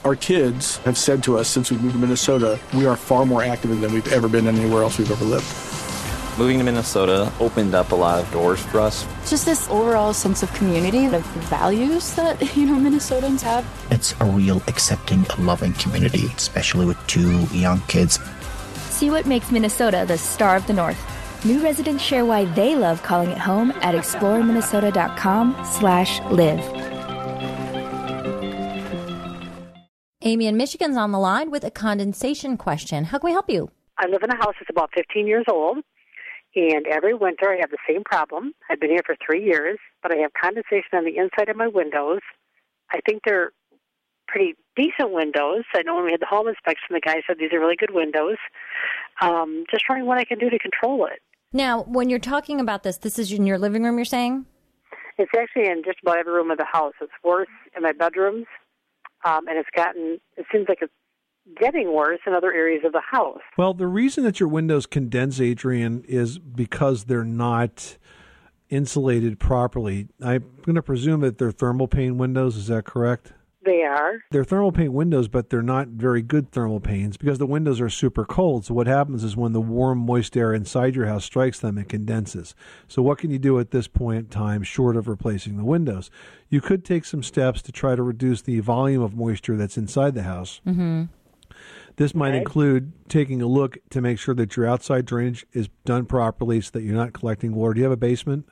Our kids have said to us since we moved to Minnesota, we are far more active than we've ever been anywhere else we've ever lived. Moving to Minnesota opened up a lot of doors for us. Just this overall sense of community, the values that, Minnesotans have. It's a real accepting, loving community, especially with 2 young kids. See what makes Minnesota the star of the North. New residents share why they love calling it home at exploreminnesota.com/live. Amy in Michigan's on the line with a condensation question. How can we help you? I live in a house that's about 15 years old, and every winter I have the same problem. I've been here for 3 years, but I have condensation on the inside of my windows. I think they're pretty decent windows. I know when we had the home inspection, the guy said these are really good windows. Just wondering what I can do to control it. Now, when you're talking about this is in your living room, you're saying? It's actually in just about every room of the house. It's worse in my bedrooms, and it seems like it's getting worse in other areas of the house. Well, the reason that your windows condense, Adrian, is because they're not insulated properly. I'm going to presume that they're thermal pane windows. Is that correct? They are. They're thermal pane windows, but they're not very good thermal panes because the windows are super cold. So what happens is when the warm, moist air inside your house strikes them, it condenses. So what can you do at this point in time short of replacing the windows? You could take some steps to try to reduce the volume of moisture that's inside the house. Mm-hmm. This might include taking a look to make sure that your outside drainage is done properly so that you're not collecting water. Do you have a basement?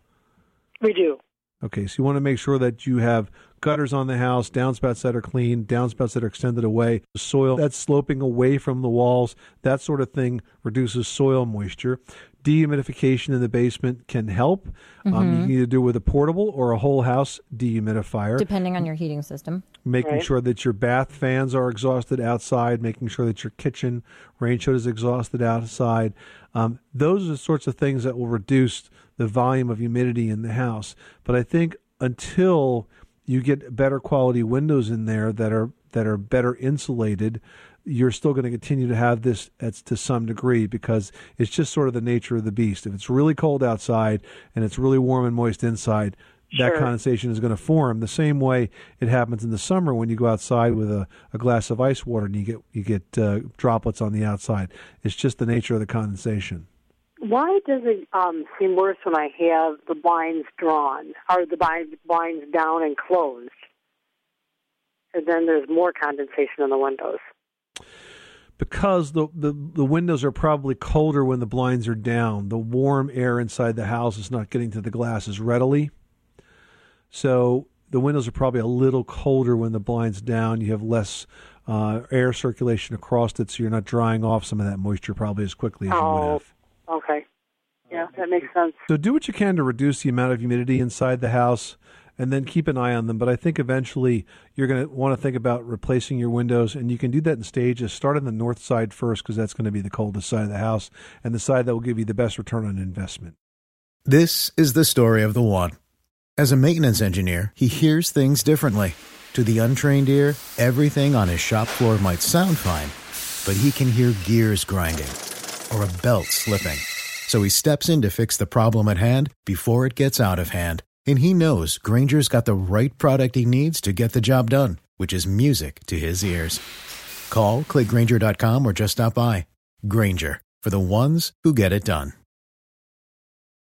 We do. Okay, so you want to make sure that you have gutters on the house, downspouts that are clean, downspouts that are extended away, soil that's sloping away from the walls, that sort of thing reduces soil moisture. Dehumidification in the basement can help. You can either do it with a portable or a whole house dehumidifier. Depending on your heating system. Making sure that your bath fans are exhausted outside, making sure that your kitchen range hood is exhausted outside. Those are the sorts of things that will reduce the volume of humidity in the house. But I think until you get better quality windows in there that are better insulated, you're still going to continue to have this to some degree because it's just sort of the nature of the beast. If it's really cold outside and it's really warm and moist inside, that condensation is going to form the same way it happens in the summer when you go outside with a glass of ice water and you get droplets on the outside. It's just the nature of the condensation. Why does it seem worse when I have the blinds drawn or the blinds down and closed? And then there's more condensation on the windows. Because the windows are probably colder when the blinds are down. The warm air inside the house is not getting to the glass as readily. So the windows are probably a little colder when the blind's down. You have less air circulation across it, so you're not drying off some of that moisture probably as quickly as you would have. Okay. Yeah, that makes sense. So do what you can to reduce the amount of humidity inside the house and then keep an eye on them. But I think eventually you're going to want to think about replacing your windows, and you can do that in stages. Start on the north side first because that's going to be the coldest side of the house and the side that will give you the best return on investment. This is the story of the one. As a maintenance engineer, he hears things differently. To the untrained ear, everything on his shop floor might sound fine, but he can hear gears grinding or a belt slipping. So he steps in to fix the problem at hand before it gets out of hand. And he knows Grainger's got the right product he needs to get the job done, which is music to his ears. Call, click Grainger.com, or just stop by. Grainger, for the ones who get it done.